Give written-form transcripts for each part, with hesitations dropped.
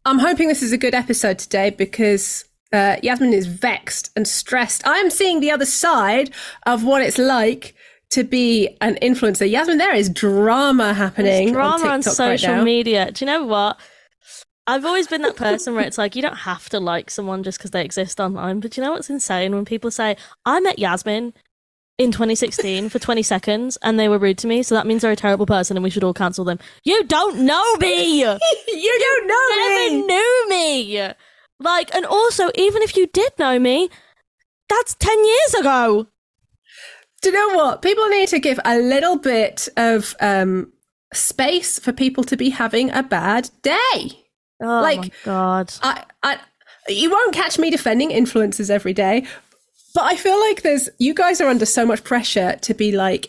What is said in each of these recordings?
I'm hoping this is a good episode today because Yasmin is vexed and stressed. I am seeing the other side of what it's like to be an influencer. Yasmin, there is drama happening. There's drama on on TikTok social right media. Do you know what? I've always been that person where it's like, you don't have to like someone just because they exist online. But you know what's insane? When people say, I met Yasmin in 2016 for 20 seconds and they were rude to me, so that means they're a terrible person and we should all cancel them. You don't know me! You don't know me! Never knew me! Like, and also, even if you did know me, that's 10 years ago. Do you know what? People need to give a little bit of space for people to be having a bad day. Oh my God. You won't catch me defending influencers every day, but I feel like you guys are under so much pressure to be like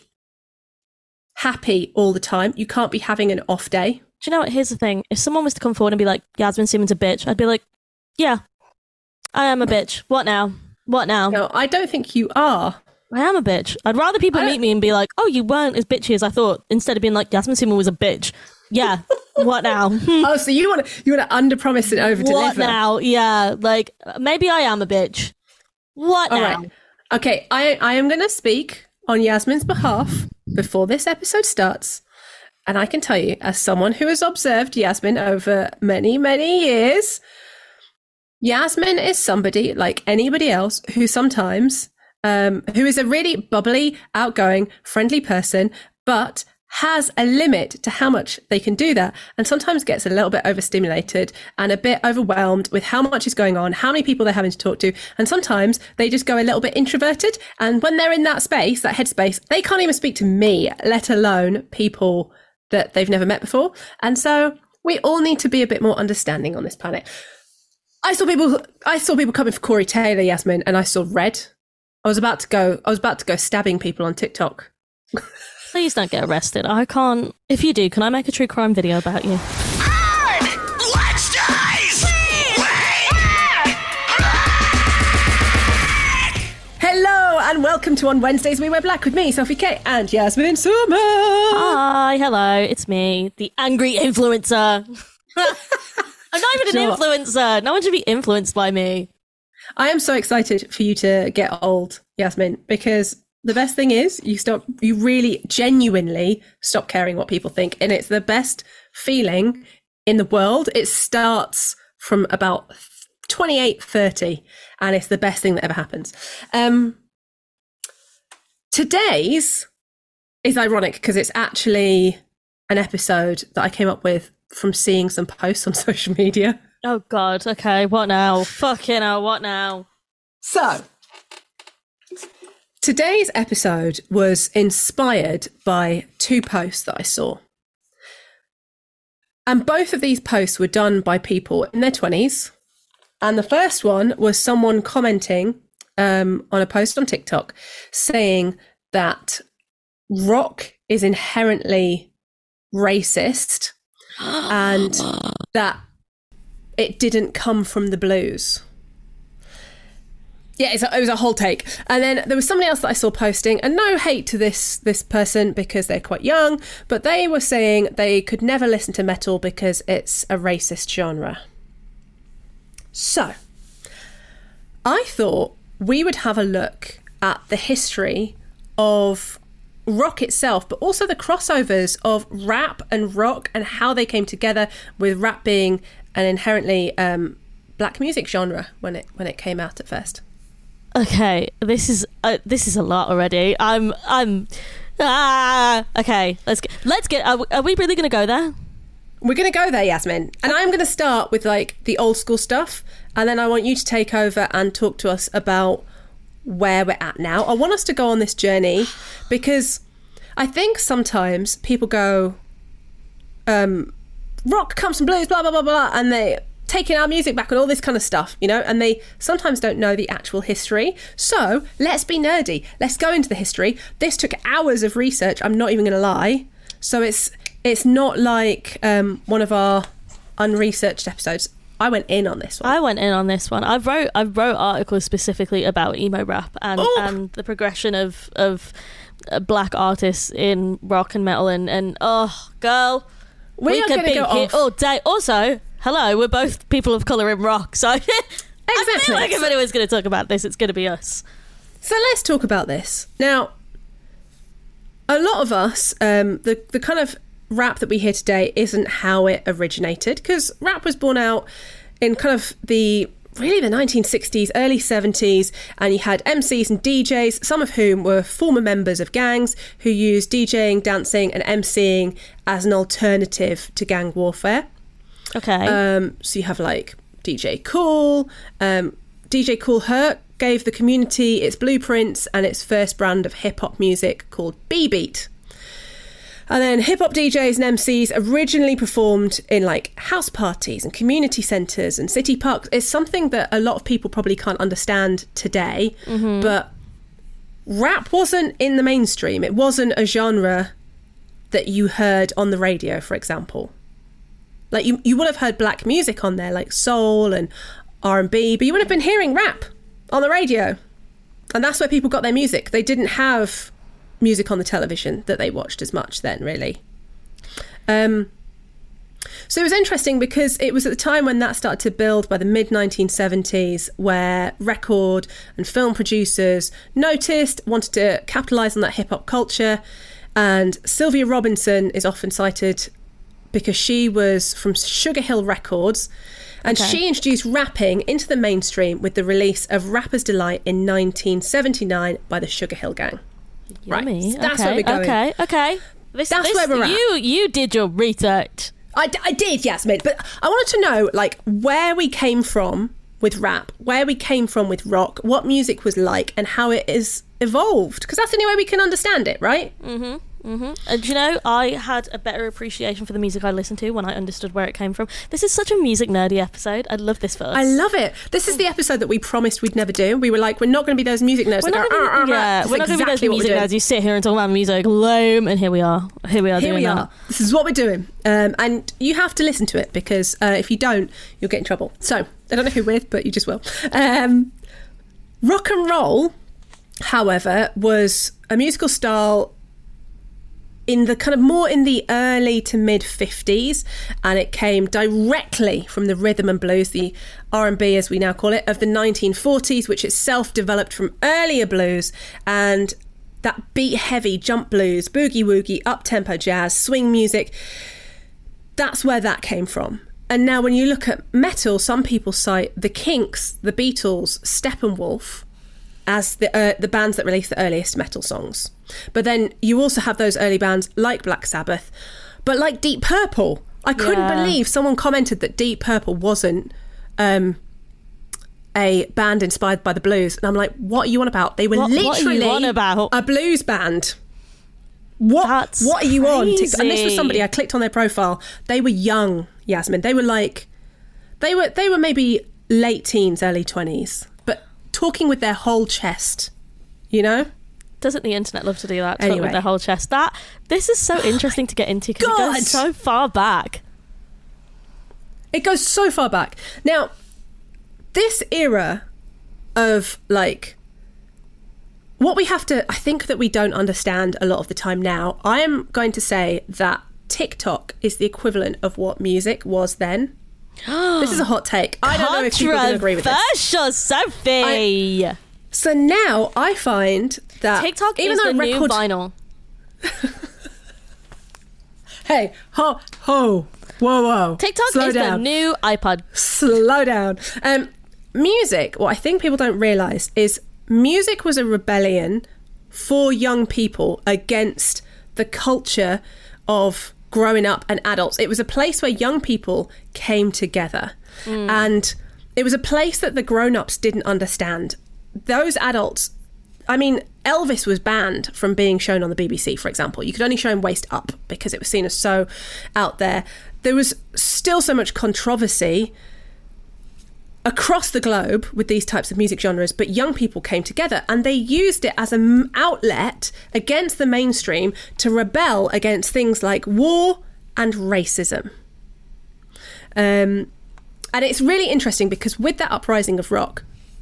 happy all the time. You can't be having an off day. Do you know what? Here's the thing. If someone was to come forward and be like, Yasmin Simmons a bitch, I'd be like, yeah, I am a bitch. What now? What now? No, I don't think you are. I am a bitch. I'd rather people meet me and be like, oh, you weren't as bitchy as I thought, instead of being like, Yasmin Simmons was a bitch. Yeah. What now? Oh, so you want to under-promise and over-deliver. What now? Yeah. Like, maybe I am a bitch. What All now? Right. Okay, I am going to speak on Yasmin's behalf before this episode starts. And I can tell you, as someone who has observed Yasmin over many, many years, Yasmin is somebody like anybody else who sometimes, who is a really bubbly, outgoing, friendly person, but has a limit to how much they can do that, and sometimes gets a little bit overstimulated and a bit overwhelmed with how much is going on, how many people they're having to talk to, and sometimes they just go a little bit introverted, and when they're in that space, that headspace, they can't even speak to me, let alone people that they've never met before. And so we all need to be a bit more understanding on this planet. I saw people coming for Corey Taylor, Yasmin, and I saw red. I was about to go stabbing people on TikTok. Please don't get arrested. I can't. If you do, can I make a true crime video about you? Let's dice! Hello and welcome to On Wednesdays We Wear Black with me, Sophie K, and Yasmin Summer. Hi, hello, it's me, the angry influencer. I'm not even an influencer. No one should be influenced by me. I am so excited for you to get old, Yasmin, because the best thing is you really genuinely stop caring what people think. And it's the best feeling in the world. It starts from about 28, 30, and it's the best thing that ever happens. Today's is ironic because it's actually an episode that I came up with from seeing some posts on social media. Oh God, okay, what now? Fucking hell, what now? So, today's episode was inspired by two posts that I saw. And both of these posts were done by people in their 20s. And the first one was someone commenting on a post on TikTok saying that rock is inherently racist and that it didn't come from the blues. Yeah, it was a whole take. And then there was somebody else that I saw posting, and no hate to this person because they're quite young, but they were saying they could never listen to metal because it's a racist genre. So, I thought we would have a look at the history of rock itself, but also the crossovers of rap and rock and how they came together, with rap being an inherently black music genre when it came out at first. Okay, this is a lot already. Okay, let's get. Are we really going to go there? We're going to go there, Yasmin. And I'm going to start with like the old school stuff, and then I want you to take over and talk to us about where we're at now. I want us to go on this journey because I think sometimes people go, rock comes from blues, blah, blah, blah, blah, and they taking our music back and all this kind of stuff, you know, and they sometimes don't know the actual history. So let's be nerdy. Let's go into the history. This took hours of research. I'm not even going to lie. So it's not like one of our unresearched episodes. I went in on this one. I wrote articles specifically about emo rap and the progression of black artists in rock and metal and oh girl, we could be here all day. Also, hello, we're both people of colour in rock, so I Exactly. feel like if anyone's going to talk about this, it's going to be us. So let's talk about this. Now, a lot of us, the kind of rap that we hear today isn't how it originated, because rap was born out in kind of the 1960s, early 70s, and you had MCs and DJs, some of whom were former members of gangs who used DJing, dancing and MCing as an alternative to gang warfare. Okay. So you have like DJ Kool. DJ Kool Herc gave the community its blueprints and its first brand of hip-hop music called B-Beat. And then hip-hop DJs and MCs originally performed in like house parties and community centres and city parks. It's something that a lot of people probably can't understand today, but rap wasn't in the mainstream. It wasn't a genre that you heard on the radio, for example. Like you would have heard black music on there, like soul and R&B, but you would have been hearing rap on the radio. And that's where people got their music. They didn't have music on the television that they watched as much then, really. So it was interesting because it was at the time when that started to build by the mid-1970s, where record and film producers noticed, wanted to capitalise on that hip-hop culture. And Sylvia Robinson is often cited because she was from Sugar Hill Records, and she introduced rapping into the mainstream with the release of Rapper's Delight in 1979 by the Sugar Hill Gang. Yummy. Right, so that's where we're going. Okay. That's where we're at. You did your research. I did, Yasmin, but I wanted to know, like, where we came from with rap, where we came from with rock, what music was like, and how it is evolved, because that's the only way we can understand it, right? And you know, I had a better appreciation for the music I listened to when I understood where it came from. This is such a music nerdy episode. I love this for us. I love it. This is the episode that we promised we'd never do. We were like, we're not going to be those music nerds. We're not going to be those music nerds who sit here and talk about music lame. And here we are. Here we are. This is what we're doing. And you have to listen to it, because if you don't, you'll get in trouble. So, I don't know who with, but you just will. Rock and roll, however, was a musical style in the kind of more in the early to mid 50s, and it came directly from the rhythm and blues, the R&B as we now call it, of the 1940s, which itself developed from earlier blues, and that beat heavy jump blues, boogie woogie, up-tempo jazz, swing music, that's where that came from. And now when you look at metal, some people cite the Kinks, the Beatles, Steppenwolf as the bands that released the earliest metal songs. But then you also have those early bands like Black Sabbath, but like Deep Purple. I couldn't believe someone commented that Deep Purple wasn't a band inspired by the blues. And I'm like, what are you on about? They were literally a blues band. What are you on? And this was somebody, I clicked on their profile. They were young, Yasmin. They were like, they were maybe late teens, early 20s, but talking with their whole chest, you know? Doesn't the internet love to do that? Anyway. Talk with their whole chest. This is so interesting to get into, because it goes so far back. It goes so far back. Now, this era of like what we have to, I think that we don't understand a lot of the time now. I am going to say that TikTok is the equivalent of what music was then. This is a hot take. I don't know if people can agree with this. Controversial, Sophie. So now I find that TikTok is the new vinyl. Hey, whoa. TikTok Slow is down. the new iPod. Slow down. Music, what I think people don't realise is music was a rebellion for young people against the culture of growing up and adults. It was a place where young people came together. And it was a place that the grown-ups didn't understand. Those adults, I mean, Elvis was banned from being shown on the BBC, for example. You could only show him waist up because it was seen as so out there. There was still so much controversy across the globe with these types of music genres, but young people came together and they used it as an outlet against the mainstream to rebel against things like war and racism. And it's really interesting because with that uprising of rock,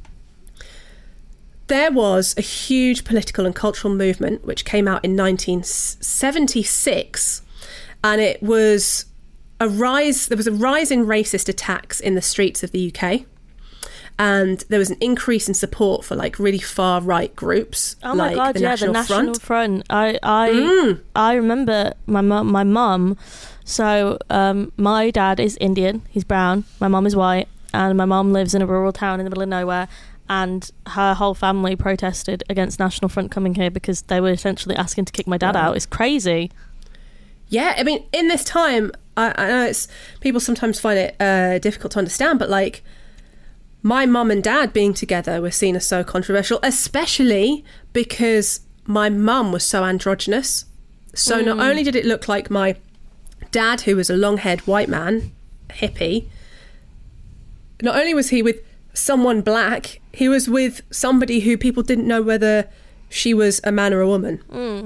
there was a huge political and cultural movement which came out in 1976, and it was there was a rise in racist attacks in the streets of the UK. And there was an increase in support for like really far right groups. Oh my like God, the yeah, National the National Front. I remember my mum. So my dad is Indian, he's brown. My mum is white, and my mum lives in a rural town in the middle of nowhere. And her whole family protested against National Front coming here because they were essentially asking to kick my dad out. It's crazy. Yeah, I mean, in this time, I know people sometimes find it difficult to understand, but like, my mum and dad being together was seen as so controversial, especially because my mum was so androgynous. So not only did it look like my dad, who was a long-haired white man, hippie, not only was he with someone black, he was with somebody who people didn't know whether she was a man or a woman.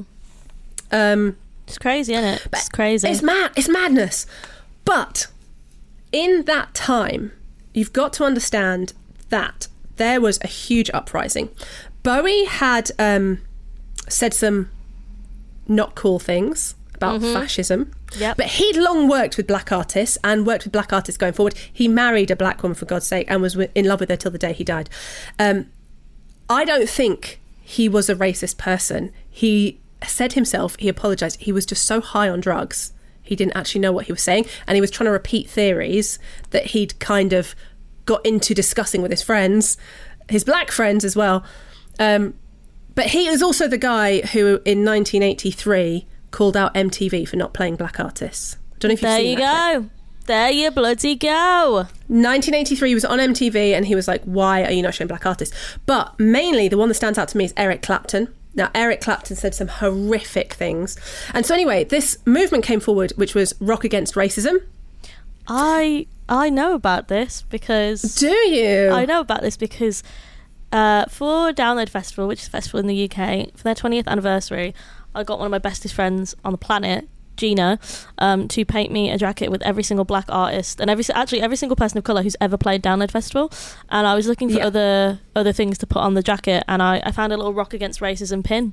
It's crazy, isn't it? It's crazy. It's madness. But in that time, you've got to understand that there was a huge uprising. Bowie had said some not cool things about fascism. Yep. But he'd long worked with black artists and worked with black artists going forward. He married a black woman, for God's sake, and was in love with her till the day he died. I don't think he was a racist person. He said himself, he apologised, he was just so high on drugs, he didn't actually know what he was saying, and he was trying to repeat theories that he'd kind of got into discussing with his friends, his black friends as well. But he is also the guy who in 1983 called out MTV for not playing black artists. I don't know if you've There seen you that go. clip. There you bloody go. 1983 was on MTV, and he was like, why are you not showing black artists? But mainly the one that stands out to me is Eric Clapton. Now, Eric Clapton said some horrific things. And so anyway, this movement came forward, which was Rock Against Racism. I know about this because... Do you? I know about this because for Download Festival, which is a festival in the UK, for their 20th anniversary, I got one of my bestest friends on the planet, Gina, to paint me a jacket with every single black artist and every single person of colour who's ever played Download Festival. And I was looking for other things to put on the jacket, and I found a little Rock Against Racism pin.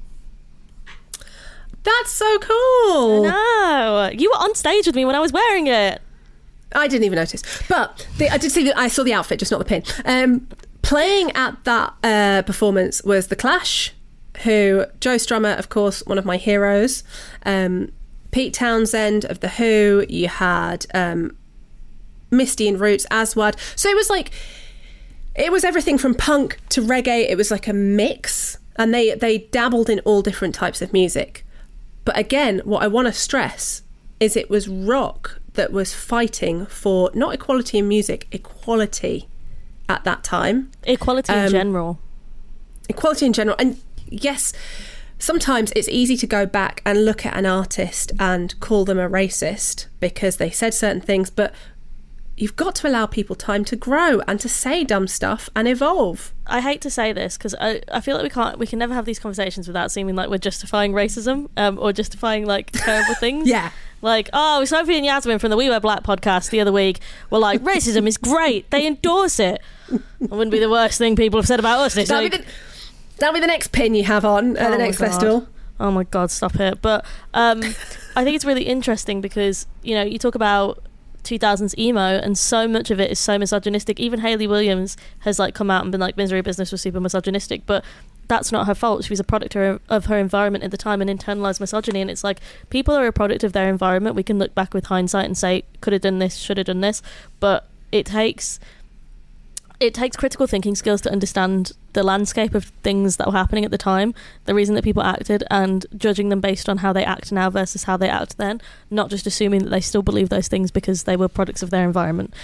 That's so cool. No, you were on stage with me when I was wearing it. I didn't even notice. But I did see I saw the outfit, just not the pin. Playing at that performance was The Clash, who Joe Strummer, of course, one of my heroes. Pete Townsend of The Who. You had Misty and Roots, Aswad. So it was everything from punk to reggae. It was like a mix, and they dabbled in all different types of music. But again, what I want to stress is it was rock that was fighting for not equality in music, equality at that time. Equality in general. Equality in general. And yes, sometimes it's easy to go back and look at an artist and call them a racist because they said certain things, but you've got to allow people time to grow and to say dumb stuff and evolve. I hate to say this because I feel like we can never have these conversations without seeming like we're justifying racism or justifying like terrible things. Yeah. Like, oh, Sophie and Yasmin from the We Wear Black podcast the other week were like, racism is great. They endorse it. It wouldn't be the worst thing people have said about us this week. That'll be the next pin you have on at the next festival. Oh my God, stop it. But I think it's really interesting because, you know, you talk about 2000s emo and so much of it is so misogynistic. Even Hayley Williams has like come out and been like, Misery Business was super misogynistic, but that's not her fault. She was a product of her environment at the time and internalized misogyny. And it's like, people are a product of their environment. We can look back with hindsight and say, could have done this, should have done this, but it takes critical thinking skills to understand the landscape of things that were happening at the time, the reason that people acted, and judging them based on how they act now versus how they act then, not just assuming that they still believe those things because they were products of their environment.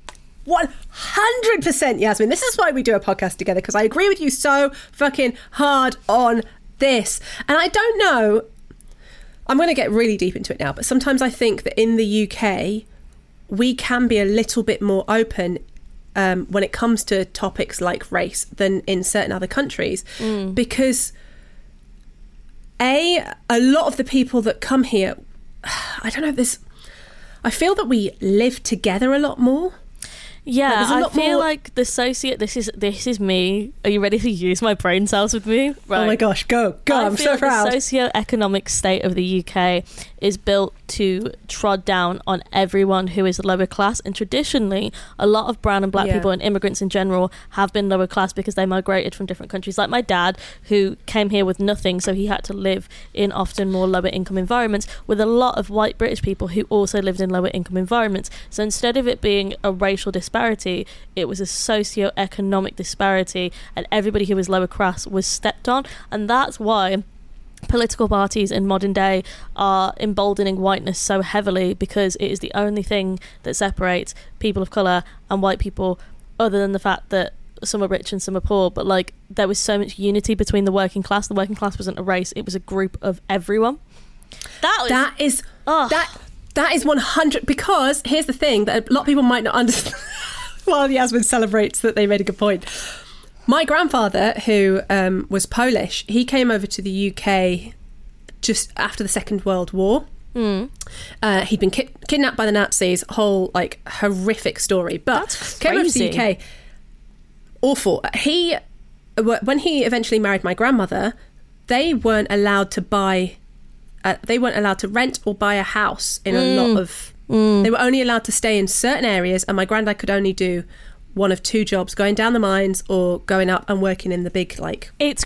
100%, Yasmin. This is why we do a podcast together, because I agree with you so fucking hard on this. And I don't know, I'm going to get really deep into it now, but sometimes I think that in the UK, we can be a little bit more open when it comes to topics like race than in certain other countries, because a lot of the people that come here, I don't know, I feel that we live together a lot more. Yeah, there's a I lot feel more- like the this is me. Are you ready to use my brain cells with me? Right. Oh my gosh, go! I'm so proud. The socio-economic state of the UK is built to trod down on everyone who is lower class, and traditionally, a lot of brown and black Yeah. people and immigrants in general have been lower class because they migrated from different countries. Like my dad, who came here with nothing, so he had to live in often more lower income environments, with a lot of white British people who also lived in lower income environments. So instead of it being a racial disparity, it was a socio-economic disparity, and everybody who was lower class was stepped on. And that's why political parties in modern day are emboldening whiteness so heavily, because it is the only thing that separates people of colour and white people, other than the fact that some are rich and some are poor. But like, there was so much unity between the working class. The working class wasn't a race, it was a group of everyone. That is Ugh. that is 100, because here's the thing that a lot of people might not understand. While Yasmin celebrates that they made a good point, my grandfather, who was Polish, he came over to the UK just after the Second World War. He'd been kidnapped by the Nazis, whole like horrific story, but That's came over to the crazy. UK. Awful. When he eventually married my grandmother, they weren't allowed to buy. They weren't allowed to rent or buy a house in a lot of. They were only allowed to stay in certain areas, and my granddad could only do one of two jobs: going down the mines or going up and working in the big like. It's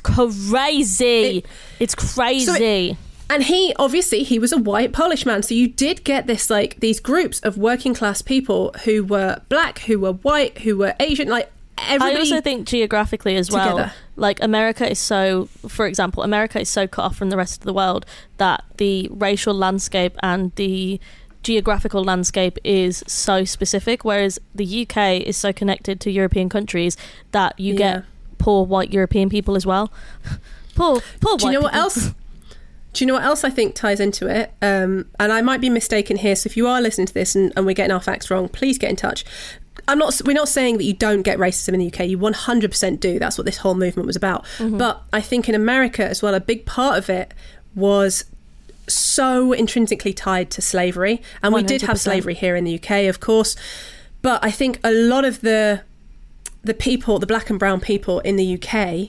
crazy. It's crazy. And he was a white Polish man, so you did get this like these groups of working class people who were black, who were white, who were Asian, like. Everybody I also think geographically as well, together. like America is so, for example, America is so cut off from the rest of the world that the racial landscape and the geographical landscape is so specific, whereas the UK is so connected to European countries that you get poor white European people as well. poor white Do you know what people. else? Do you know what else I think ties into it? And I might be mistaken here, so if you are listening to this and we're getting our facts wrong, please get in touch. We're not saying that you don't get racism in the UK. You 100% do. That's what this whole movement was about. But I think in America as well, a big part of it was so intrinsically tied to slavery. And we did have 100%. slavery here in the UK, of course. But I think a lot of the people, the black and brown people in the UK,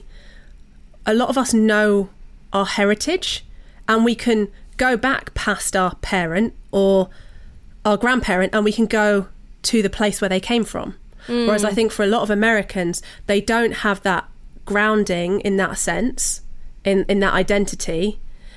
a lot of us know our heritage, and we can go back past our parent or our grandparent, and we can go to the place where they came from. Whereas I think for a lot of Americans, they don't have that grounding in that sense, in that identity,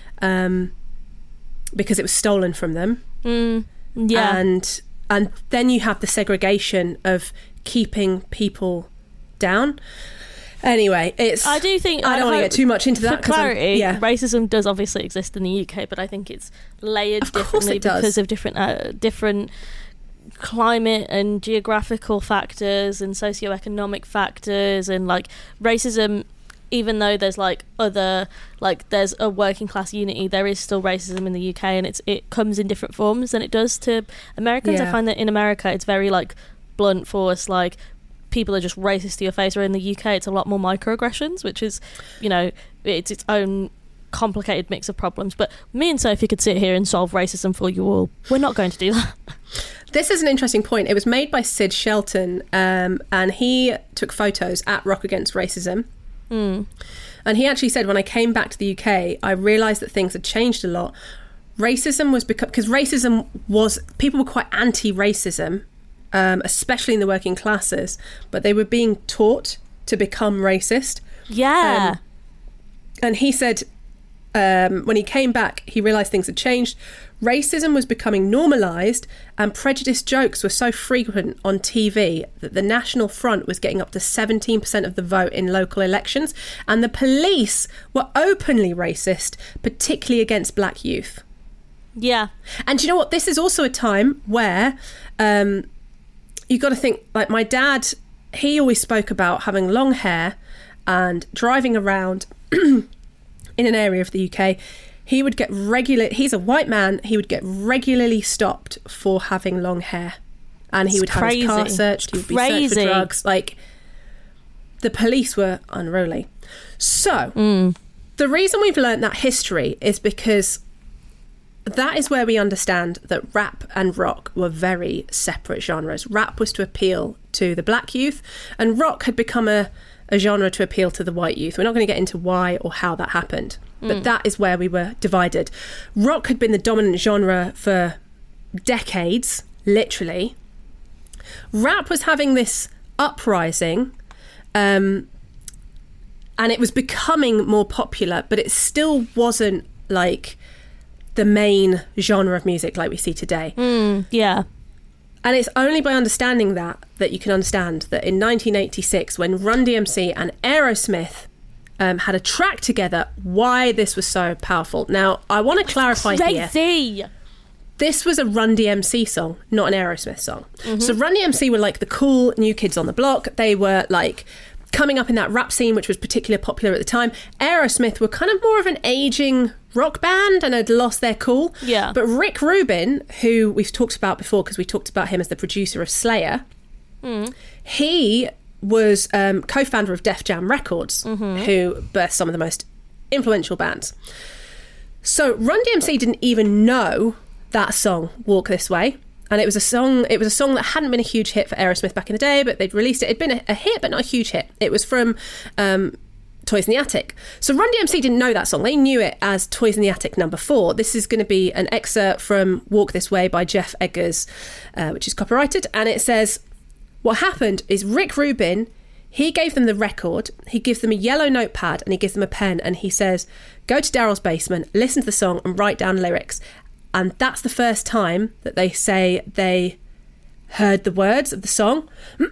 because it was stolen from them. Yeah. And then you have the segregation of keeping people down. Anyway, I do think I don't want to get too much into that. For clarity, yeah. racism does obviously exist in the UK, but I think it's layered Of course differently it does. because of different climate and geographical factors and socioeconomic factors, and like racism, even though there's there's a working class unity, there is still racism in the UK, and it comes in different forms than it does to Americans. I Yeah. find that in America it's very like blunt force, like people are just racist to your face, or in the UK it's a lot more microaggressions, which is, you know, it's its own complicated mix of problems. But me and Sophie could sit here and solve racism for you all. We're not going to do that. This is an interesting point. It was made by Sid Shelton, and he took photos at Rock Against Racism. And he actually said, when I came back to the UK, I realised that things had changed a lot. Racism was because racism was, people were quite anti-racism, especially in the working classes, but they were being taught to become racist. Yeah. And he said, when he came back, he realised things had changed. Racism was becoming normalised, and prejudiced jokes were so frequent on TV that the National Front was getting up to 17% of the vote in local elections, and the police were openly racist, particularly against black youth. Yeah. And do you know what? This is also a time where you've got to think, like my dad, he always spoke about having long hair and driving around in an area of the UK. He would get he's a white man, he would get regularly stopped for having long hair. And he would have his car searched, he would be searched for drugs. Like, the police were unruly. So, the reason we've learnt that history is because that is where we understand that rap and rock were very separate genres. Rap was to appeal to the black youth, and rock had become a genre to appeal to the white youth. We're not going to get into why or how that happened, but that is where we were divided. Rock had been the dominant genre for decades, literally. Rap was having this uprising, and it was becoming more popular, but it still wasn't like the main genre of music like we see today. Yeah. And it's only by understanding that you can understand that in 1986, when Run DMC and Aerosmith had a track together, why this was so powerful. Now, I want to clarify here. Crazy. This was a Run DMC song, not an Aerosmith song. So Run DMC were like the cool new kids on the block. They were like coming up in that rap scene, which was particularly popular at the time. Aerosmith were kind of more of an aging rock band and had lost their cool. Yeah. But Rick Rubin, who we've talked about before because we talked about him as the producer of Slayer, he was co-founder of Def Jam Records, who birthed some of the most influential bands. So Run DMC didn't even know that song, Walk This Way. And it was a song that hadn't been a huge hit for Aerosmith back in the day, but they'd released it. It'd been a hit, but not a huge hit. It was from Toys in the Attic. So Run DMC didn't know that song. They knew it as Toys in the Attic #4. This is going to be an excerpt from Walk This Way by Jeff Eggers, which is copyrighted. And it says, what happened is Rick Rubin, he gave them the record, he gives them a yellow notepad and he gives them a pen and he says, go to Daryl's basement, listen to the song and write down lyrics. And that's the first time that they say they heard the words of the song.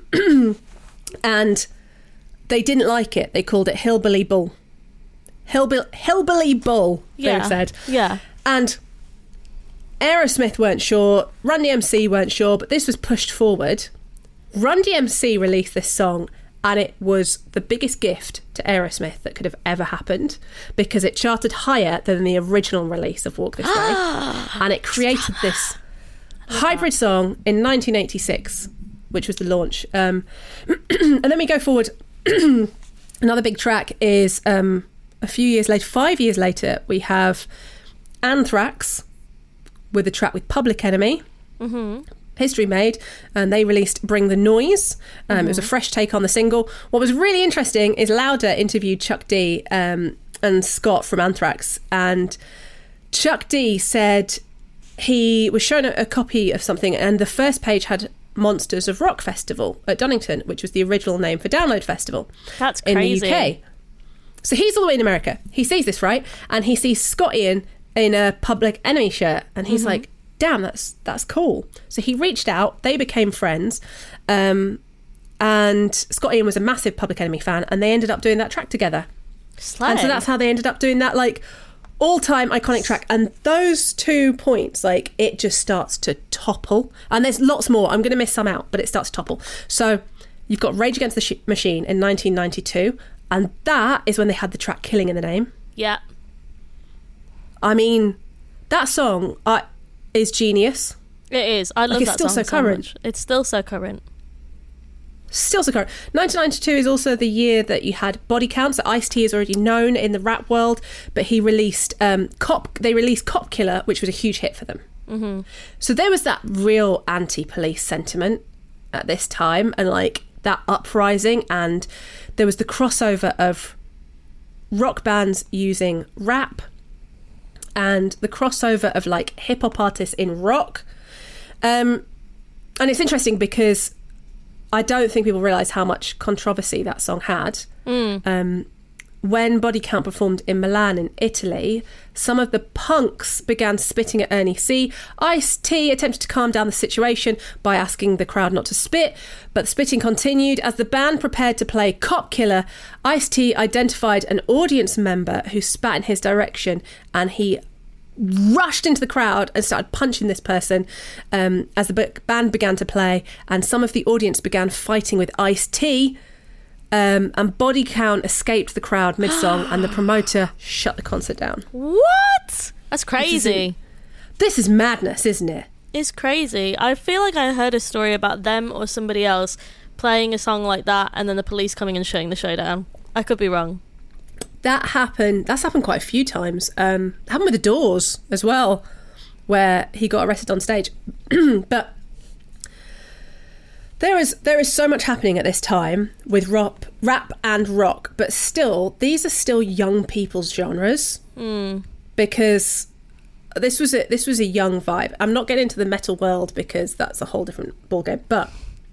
And they didn't like it. They called it Hillbilly Bull. Hillbilly Bull, they said. Yeah. And Aerosmith weren't sure. Run DMC weren't sure. But this was pushed forward. Run DMC released this song. And it was the biggest gift to Aerosmith that could have ever happened because it charted higher than the original release of Walk This Way. And it created this hybrid song in 1986, which was the launch. And then we go forward. Another big track is a few years later, 5 years later, we have Anthrax with a track with Public Enemy. History made, and they released Bring the Noise. It was a fresh take on the single. What was really interesting is Lauder interviewed Chuck D and Scott from Anthrax, and Chuck D said he was shown a copy of something and the first page had Monsters of Rock Festival at Donington, which was the original name for Download Festival. That's crazy. In the UK. So he's all the way in America. He sees this, right? And he sees Scott Ian in a Public Enemy shirt and he's like, damn, that's cool. So he reached out, they became friends, and Scott Ian was a massive Public Enemy fan, and they ended up doing that track together. Slay. And so that's how they ended up doing that like all-time iconic track. And those 2 points, like, it just starts to topple. And there's lots more. I'm going to miss some out, but it starts to topple. So you've got Rage Against the Machine in 1992, and that is when they had the track Killing in the Name. Yeah. I mean, that song is genius. It is. I love it's that still song so current. much. It's still so current. Still so current. 1992 is also the year that you had Body Count. So Ice-T is already known in the rap world, but he released They released Cop Killer, which was a huge hit for them. So there was that real anti-police sentiment at this time, and like that uprising, and there was the crossover of rock bands using rap and the crossover of like hip hop artists in rock. And it's interesting because I don't think people realise how much controversy that song had. When Body Count performed in Milan in Italy, some of the punks began spitting at Ernie C. Ice-T attempted to calm down the situation by asking the crowd not to spit, but the spitting continued. As the band prepared to play Cop Killer, Ice-T identified an audience member who spat in his direction, and he rushed into the crowd and started punching this person as the band began to play, and some of the audience began fighting with Ice-T. And Body Count escaped the crowd mid-song and the promoter shut the concert down. What? That's crazy. This is madness, isn't it? It's crazy. I feel like I heard a story about them or somebody else playing a song like that and then the police coming and shutting the show down. I could be wrong. That's happened quite a few times. Happened with the Doors as well. where he got arrested on stage. But there is so much happening at this time with rap and rock, but still, these are still young people's genres because this was a young vibe. I'm not getting into the metal world because that's a whole different ballgame. But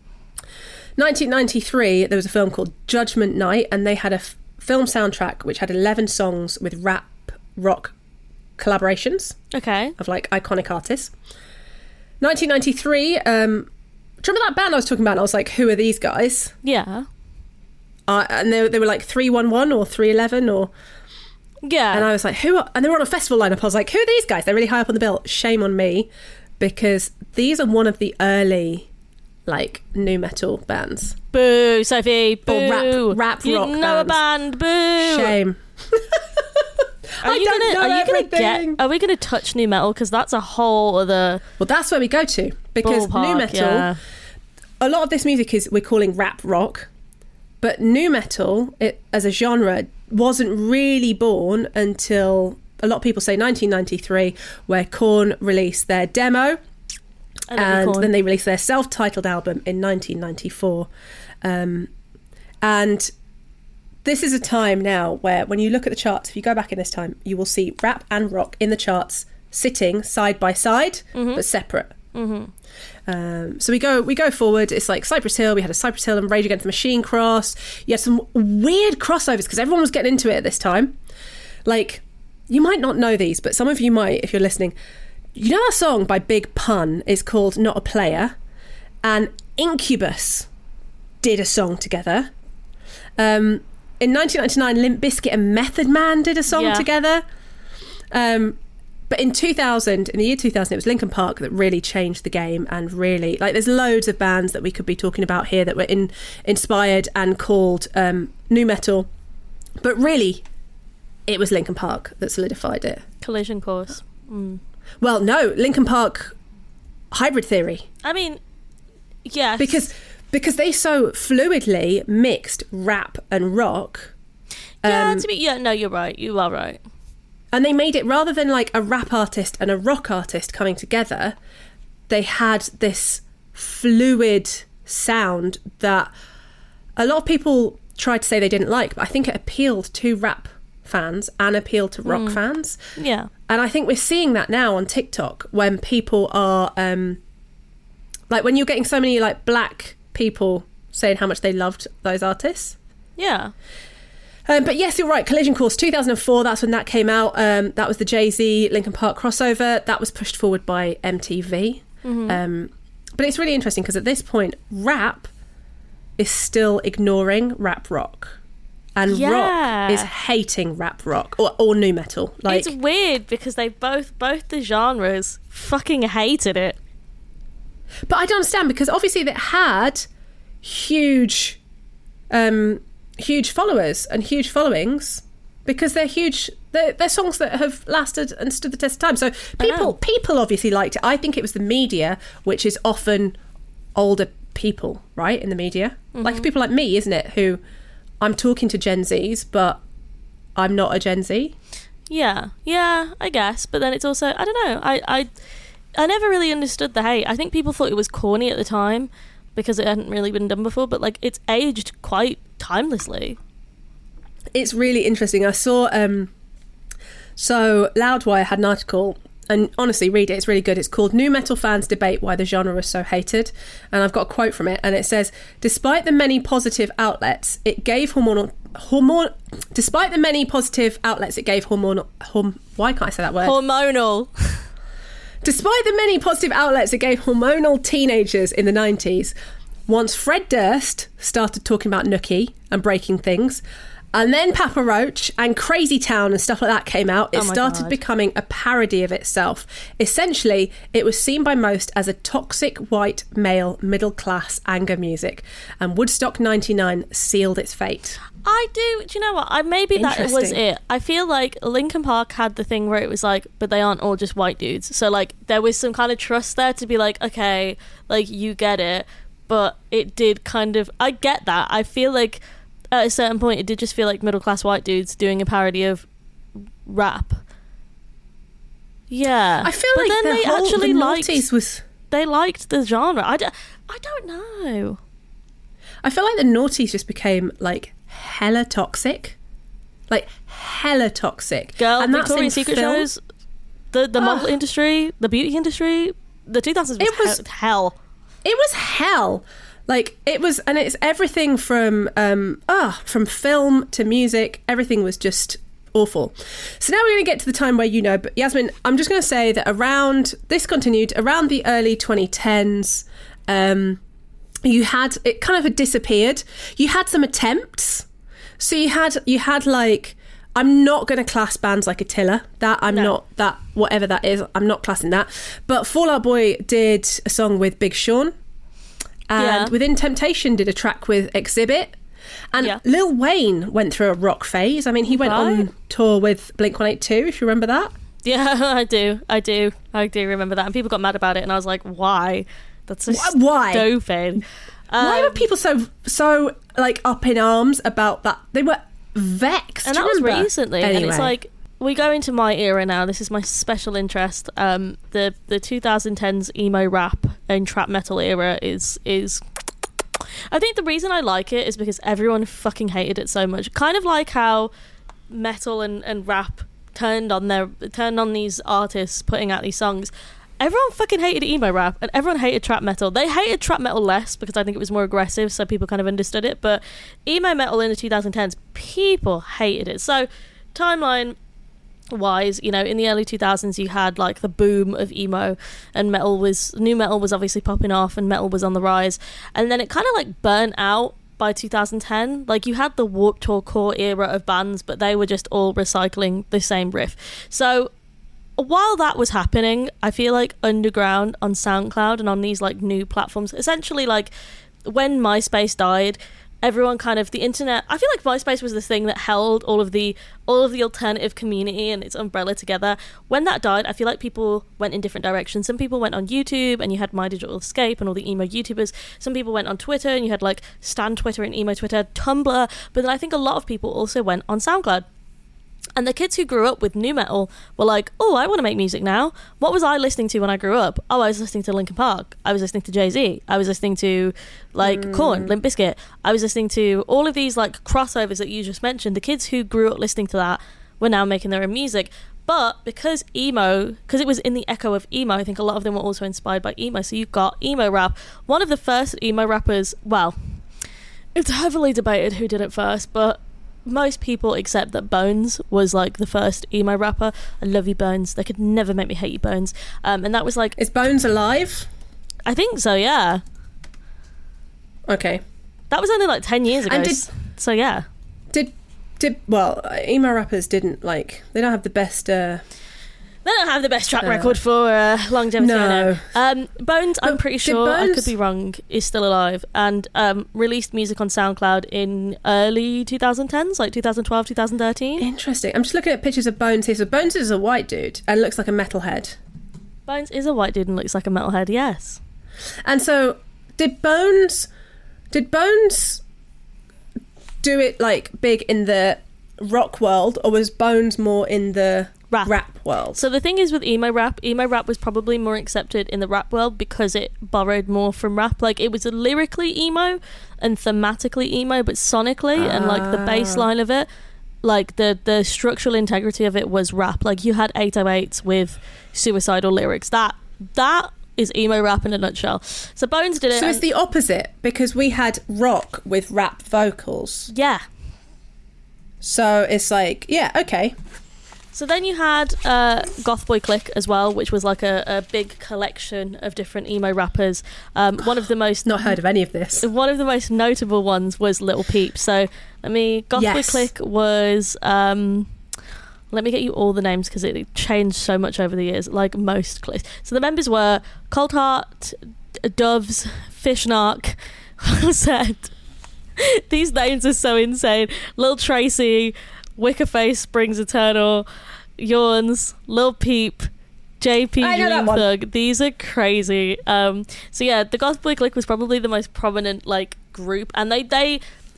1993, there was a film called Judgment Night, and they had a film soundtrack which had 11 songs with rap rock collaborations. Okay. Of like iconic artists. 1993. Do you remember that band I was talking about? And I was like, who are these guys? Yeah. And they were like 311 or 311 or... Yeah. And I was like, who are... And they were on a festival lineup. I was like, who are these guys? They're really high up on the bill. Shame on me, because these are one of the early, like, nu metal bands. Boo, Sophie. Boo. Or rap you rock didn't know bands. a band. Boo. Shame. Are we going to touch nu metal? Because that's a whole other... Well, that's where we go to. Because nu metal... Yeah. A lot of this music we're calling rap rock. But nu metal, as a genre, wasn't really born until, a lot of people say 1993, where Korn released their demo, and then they released their self-titled album in 1994. And this is a time now where, when you look at the charts, if you go back in this time, you will see rap and rock in the charts sitting side by side, but separate. So we go forward. It's like Cypress Hill. We had a Cypress Hill and Rage Against the Machine cross. You had some weird crossovers because everyone was getting into it at this time. Like, you might not know these, but some of you might if you're listening. You know, a song by Big Pun is called Not a Player, and Incubus did a song together. In 1999, Limp Bizkit and Method Man did a song together. But in the year 2000, it was Linkin Park that really changed the game, and really, like, there's loads of bands that we could be talking about here that were inspired and called nu metal, but really, it was Linkin Park that solidified it. Collision Course. Well, no, Linkin Park Hybrid Theory. I mean, yes. Because they so fluidly mixed rap and rock. No, you're right. You are right. And they made it, rather than like a rap artist and a rock artist coming together, they had this fluid sound that a lot of people tried to say they didn't like, but I think it appealed to rap fans and appealed to rock fans. Yeah. And I think we're seeing that now on TikTok when people are, like, when you're getting so many like black people saying how much they loved those artists. Yeah. But yes, you're right. Collision Course, 2004, that's when that came out. That was the Jay-Z Linkin Park crossover. That was pushed forward by MTV. But it's really interesting because at this point, rap is still ignoring rap rock. And rock is hating rap rock or nu metal. Like, it's weird because they both the genres fucking hated it. But I don't understand, because obviously it had huge followers and huge followings, because they're huge. They're songs that have lasted and stood the test of time. So people obviously liked it. I think it was the media, which is often older people, right, in the media. Like people like me, isn't it, who I'm talking to Gen Zs, but I'm not a Gen Z. Yeah, I guess. But then it's also, I don't know, I never really understood the hate. I think people thought it was corny at the time because it hadn't really been done before, but like it's aged quite timelessly. It's really interesting. I saw so Loudwire had an article, and honestly, read it, it's really good. It's called Nu Metal Fans Debate Why the Genre is So Hated, and I've got a quote from it, and it says, despite the many positive outlets it gave why can't I say that word? Hormonal. Despite the many positive outlets it gave hormonal teenagers in the 90s, once Fred Durst started talking about Nookie and breaking things, and then Papa Roach and Crazy Town and stuff like that came out, it started becoming a parody of itself. Essentially, it was seen by most as a toxic white male middle class anger music, and Woodstock 99 sealed its fate. Do you know what? Maybe that was it. I feel like Linkin Park had the thing where it was like, but they aren't all just white dudes. So like there was some kind of trust there to be like, okay, like you get it. But it did kind of, I get that. I feel like at a certain point it did just feel like middle class white dudes doing a parody of rap. Yeah. I feel but like then they actually the liked, noughties was. they liked the genre. I don't know. I feel like the noughties just became like hella toxic. Like hella toxic. Girl, and that's Victoria's in Secret film. shows, the model industry, the beauty industry, the 2000s was hell. It was hell. Like it was, and it's everything from film to music. Everything was just awful. So now we're going to get to the time where but Yasmin, I'm just going to say that this continued around the early 2010s. You had it kind of disappeared. You had some attempts. So you had like, I'm not going to class bands like Attila. Whatever that is, I'm not classing that. But Fall Out Boy did a song with Big Sean. And Within Temptation did a track with Exhibit. And Lil Wayne went through a rock phase. I mean, he went on tour with Blink-182, if you remember that. Yeah, I do remember that. And people got mad about it. And I was like, why? That's so stupid. Why were people so like up in arms about that? They were vexed. And that was recently. Anyway. And it's like, we go into my era now. This is my special interest. The 2010s emo rap and trap metal era is. I think the reason I like it is because everyone fucking hated it so much. Kind of like how metal and rap turned on these artists putting out these songs. Everyone fucking hated emo rap and everyone hated trap metal. They hated trap metal less because I think it was more aggressive, so people kind of understood it. But emo metal in the 2010s, people hated it. So timeline wise, in the early 2000s you had like the boom of emo, and new metal was obviously popping off and metal was on the rise, and then it kind of like burnt out by 2010. Like you had the Warped Tour core era of bands, but they were just all recycling the same riff. So while that was happening, I feel like underground on SoundCloud and on these like new platforms, essentially like when MySpace died, everyone kind of, the internet, I feel like MySpace was the thing that held all of the alternative community and its umbrella together. When that died, I feel like people went in different directions. Some people went on YouTube and you had My Digital Escape and all the emo YouTubers. Some people went on Twitter and you had like Stan Twitter and emo Twitter, Tumblr. But then I think a lot of people also went on SoundCloud. And the kids who grew up with nu metal were like, oh, I want to make music now. What was I listening to when I grew up? Oh, I was listening to Linkin Park. I was listening to Jay-Z. I was listening to like Korn, Limp Bizkit. I was listening to all of these like crossovers that you just mentioned. The kids who grew up listening to that were now making their own music. But because it was in the echo of emo, I think a lot of them were also inspired by emo. So you've got emo rap. One of the first emo rappers, well, it's heavily debated who did it first, but most people accept that Bones was like the first emo rapper. I love you, Bones. They could never make me hate you, Bones. And that was like, is Bones alive? I think so, yeah. Okay, that was only like 10 years ago. And so yeah, emo rappers didn't like, they don't have the best they don't have the best track record for longevity. No. Bones, I'm pretty sure, Bones, I could be wrong, is still alive and released music on SoundCloud in early 2010s, like 2012, 2013. Interesting. I'm just looking at pictures of Bones here. So Bones is a white dude and looks like a metalhead. Bones is a white dude and looks like a metalhead, yes. And so did Bones do it like big in the rock world, or was Bones more in the rap world? So the thing is with emo rap was probably more accepted in the rap world because it borrowed more from rap. Like it was lyrically emo and thematically emo, but sonically and like the bass line of it, like the structural integrity of it was rap. Like you had 808s with suicidal lyrics. That is emo rap in a nutshell. So Bones did it. So it's the opposite, because we had rock with rap vocals. Yeah. So it's like, yeah, okay. So then you had Goth Boy Clique as well, which was like a big collection of different emo rappers. One of the most... Not heard of any of this. One of the most notable ones was Lil Peep. So Goth Boy Clique was... let me get you all the names because it changed so much over the years, like most cliques. So the members were Cold Heart, Doves, Fish Narc, said... These names are so insane. Lil Tracy, Wickerface, Springs Eternal, Yawns, Lil Peep, JP Dream Thug. These are crazy. So yeah, the Goth Boy Clique was probably the most prominent like group, and they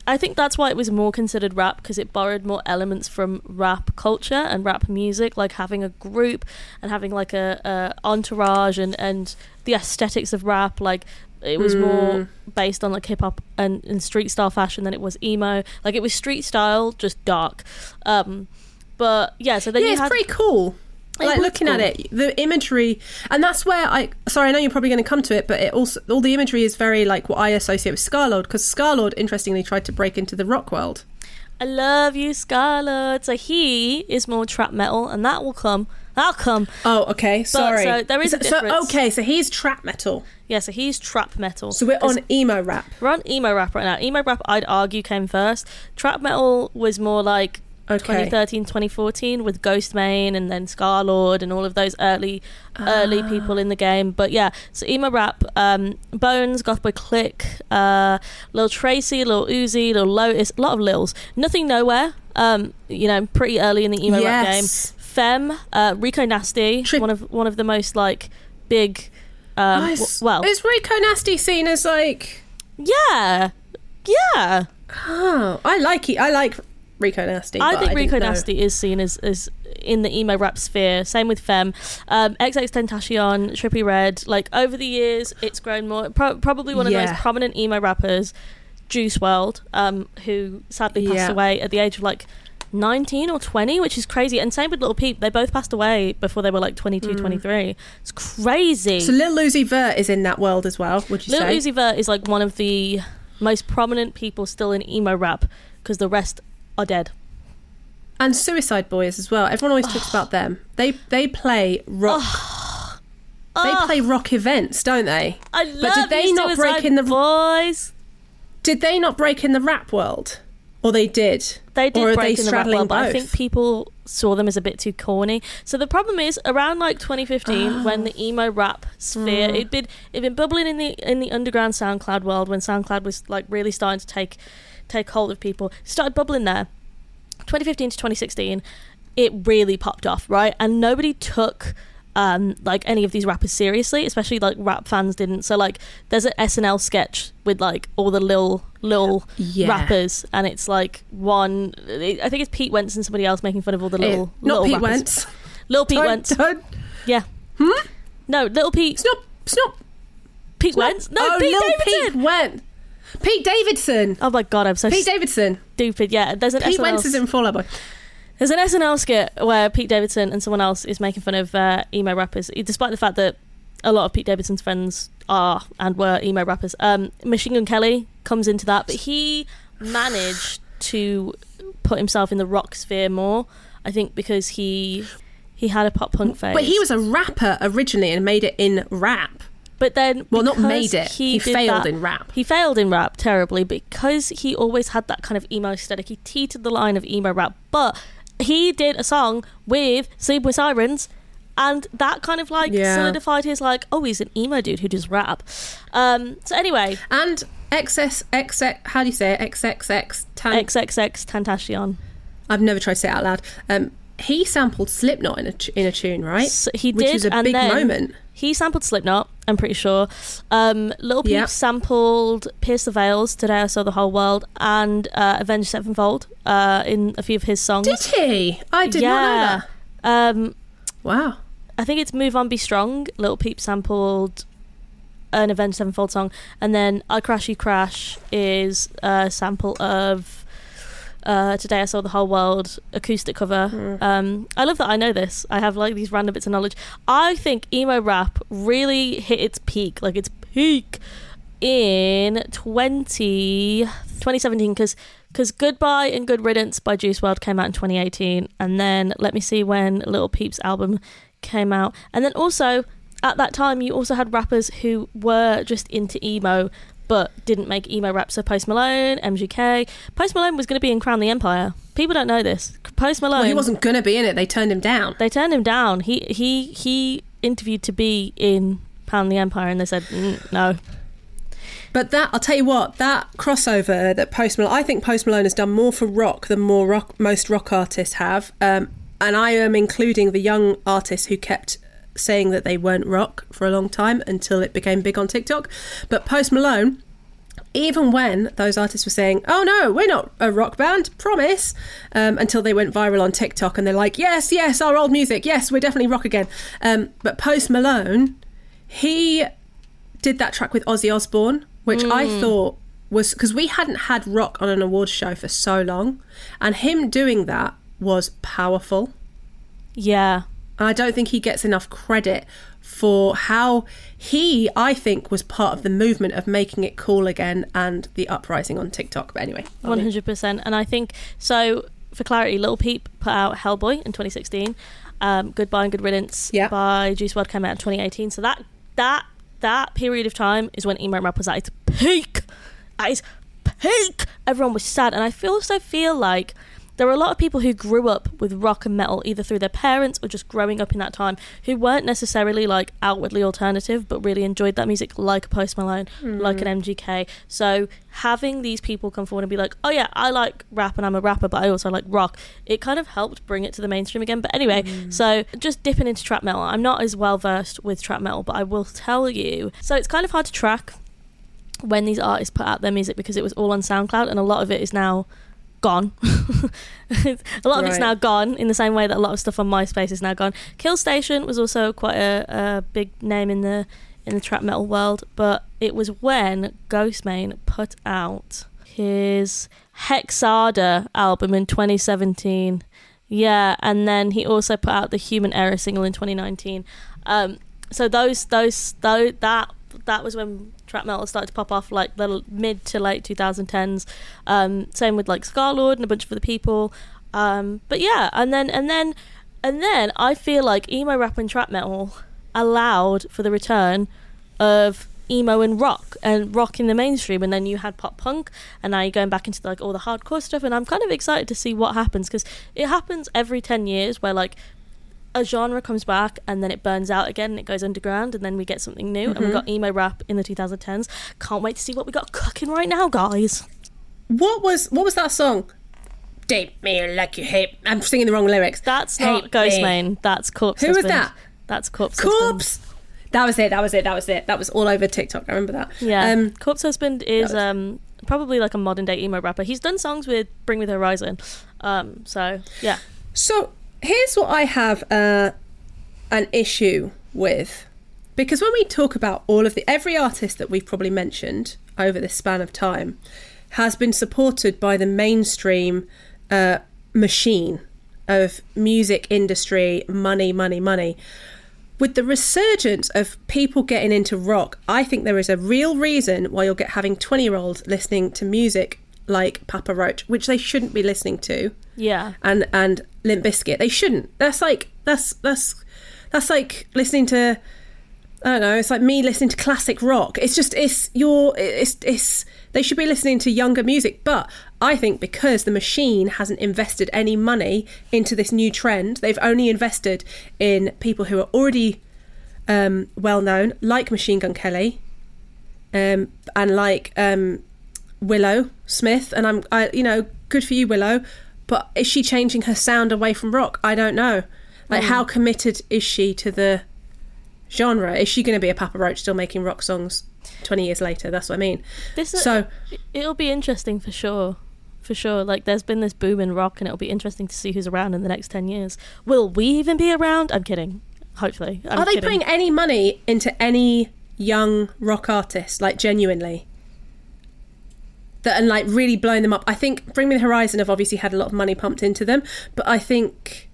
I think that's why it was more considered rap, because it borrowed more elements from rap culture and rap music, like having a group and having like a entourage and the aesthetics of rap. Like it was more based on like hip hop and street style fashion than it was emo. Like it was street style, just dark. But yeah, so then it's pretty cool. Like looking at it, the imagery, and that's where I know you're probably going to come to it, but it also, all the imagery is very like what I associate with Scarlord, because Scarlord interestingly tried to break into the rock world. I love you, Scarlord. So he is more trap metal, and that'll come. Oh, okay, sorry. So there is a difference. So he's trap metal. Yeah, so he's trap metal. So we're on emo rap. We're on emo rap right now. Emo rap, I'd argue, came first. Trap metal was more like 2013, 2014 with Ghostmane and then Scarlord and all of those early people in the game. But yeah, so emo rap, Bones, Gothboy Click, Lil Tracy, Lil Uzi, Lil Lotus, a lot of Lils. Nothing Nowhere, pretty early in the emo rap game. Femme, Rico Nasty, one of the most like big. Is Rico Nasty seen as like? Yeah. Oh, I like it. I like Rico Nasty. I think Rico Nasty is seen as in the emo rap sphere. Same with Femme, XXXTentacion, Trippie Redd. Like over the years, it's grown more. Probably one of the most prominent emo rappers, Juice WRLD, who sadly passed away at the age of like 19 or 20, which is crazy. And same with Lil Peep. They both passed away before they were like 22, 23. It's crazy. So Lil Uzi Vert is in that world as well, would you say? Lil Uzi Vert is like one of the most prominent people still in emo rap, because the rest are dead. And Suicide Boys as well. Everyone always talks about them. They play rock. They play rock events, don't they? I love Suicide Boys. Did they not break in the rap world? Or they did? They did, or are break they in the rap world, but both? I think people saw them as a bit too corny. So the problem is, around like 2015, when the emo rap sphere, it'd been bubbling in the underground SoundCloud world, when SoundCloud was like really starting to take hold of people. It started bubbling there. 2015 to 2016, it really popped off, right? And nobody took like any of these rappers seriously, especially like rap fans didn't. So like there's an SNL sketch with like all the lil rappers, and it's like I think it's Pete Wentz and somebody else making fun of all the little Pete rappers. Wentz. Lil Pete Wentz. Yeah. No, Little Pete. It's not Pete Wentz. No, Pete Davidson. Pete Wentz. Pete Davidson. Oh my god, I'm so Pete Davidson. Stupid. Yeah, there's an Pete SNL. Wentz is in Fall Out Boy. There's an SNL skit where Pete Davidson and someone else is making fun of emo rappers, despite the fact that a lot of Pete Davidson's friends are and were emo rappers. Machine Gun Kelly comes into that, but he managed to put himself in the rock sphere more, I think, because he had a pop punk phase. But he was a rapper originally and made it in rap. But then, well, not made it. He failed in rap. He failed in rap terribly because he always had that kind of emo aesthetic. He teetered the line of emo rap, but he did a song with Sleep With Sirens, and that kind of like solidified his like, oh, he's an emo dude who does rap. So anyway, and XXX, how do you say it? XXXTentacion. I've never tried to say it out loud. He sampled Slipknot in a tune, right? So he which did, is a big moment. He sampled Slipknot, I'm pretty sure. Lil Peep sampled Pierce the Veils, Today I Saw the Whole World, and Avenged Sevenfold in a few of his songs. Did he? I did not know that. Wow. I think it's Move On Be Strong. Lil Peep sampled an Avenged Sevenfold song, and then I Crash You Crash is a sample of Today I Saw the Whole World acoustic cover. I love that I know this. I have like these random bits of knowledge. I think emo rap really hit its peak in 2017, because Goodbye and Good Riddance by Juice WRLD came out in 2018, and then let me see when Lil Peep's album came out. And then also at that time you also had rappers who were just into emo but didn't make emo rap. So Post Malone, MGK. Post Malone was going to be in Crown the Empire. People don't know this. Post Malone... Well, he wasn't going to be in it. They turned him down. He interviewed to be in Crown the Empire, and they said, no. But that, I'll tell you what, that crossover that Post Malone... I think Post Malone has done more for rock than most rock artists have. And I am including the young artists who kept saying that they weren't rock for a long time until it became big on TikTok. But Post Malone even when those artists were saying, oh no, we're not a rock band, promise, until they went viral on TikTok and they're like, yes, our old music, yes, we're definitely rock again. But Post Malone, he did that track with Ozzy Osbourne, which I thought was, because we hadn't had rock on an awards show for so long, and him doing that was powerful. Yeah. And I don't think he gets enough credit for how he, I think, was part of the movement of making it cool again and the uprising on TikTok. But anyway. 100%. And I think, so for clarity, Lil Peep put out Hellboy in 2016. Goodbye and Good Riddance by Juice WRLD came out in 2018. So that period of time is when emo rap was at its peak. At its peak. Everyone was sad. And I also feel like there were a lot of people who grew up with rock and metal either through their parents or just growing up in that time who weren't necessarily like outwardly alternative but really enjoyed that music, like Post Malone, like an MGK. So having these people come forward and be like, oh yeah, I like rap and I'm a rapper but I also like rock, it kind of helped bring it to the mainstream again. But anyway, so just dipping into trap metal. I'm not as well versed with trap metal, but I will tell you, so it's kind of hard to track when these artists put out their music because it was all on SoundCloud and a lot of it is now gone. A lot of it's now gone, in the same way that a lot of stuff on MySpace is now gone. Kill Station was also quite a big name in the trap metal world, but it was when Ghostemane put out his Hexada album in 2017. Yeah, and then he also put out the Human Error single in 2019. So that was when trap metal started to pop off, like the mid to late 2010s. Same with like Scarlord and a bunch of other people. But yeah, and then I feel like emo rap and trap metal allowed for the return of emo and rock in the mainstream, and then you had pop punk, and now you're going back into like all the hardcore stuff, and I'm kind of excited to see what happens, because it happens every 10 years where like a genre comes back and then it burns out again and it goes underground and then we get something new. And we got emo rap in the 2010s. Can't wait to see what we got cooking right now, guys. What was that song? Date me like you hate. I'm singing the wrong lyrics. That's not Ghostemane. That's Corpse. Who Husband. was that? That's Corpse. Corpse. That was it. That was all over TikTok. I remember that. Yeah. Corpse Husband is probably like a modern day emo rapper. He's done songs with Bring Me the Horizon. So yeah. So here's what I have an issue with, because when we talk about every artist that we've probably mentioned over this span of time has been supported by the mainstream machine of music industry, money. With the resurgence of people getting into rock, I think there is a real reason why you'll get having 20-year-olds listening to music like Papa Roach, which they shouldn't be listening to. Yeah. And Limp Bizkit. They shouldn't. That's like listening to, I don't know, it's like me listening to classic rock. It's just they should be listening to younger music. But I think because the machine hasn't invested any money into this new trend, they've only invested in people who are already well known, like Machine Gun Kelly, and like Willow Smith, and good for you, Willow, but is she changing her sound away from rock? I don't know. Like, how committed is she to the genre? Is she going to be a Papa Roach still making rock songs 20 years later? That's what I mean. It'll be interesting for sure. Like, there's been this boom in rock, and it'll be interesting to see who's around in the next 10 years. Will we even be around? I'm kidding. Hopefully. Are they putting any money into any young rock artist, like, genuinely? That and like really blowing them up. I think Bring Me the Horizon have obviously had a lot of money pumped into them, but I think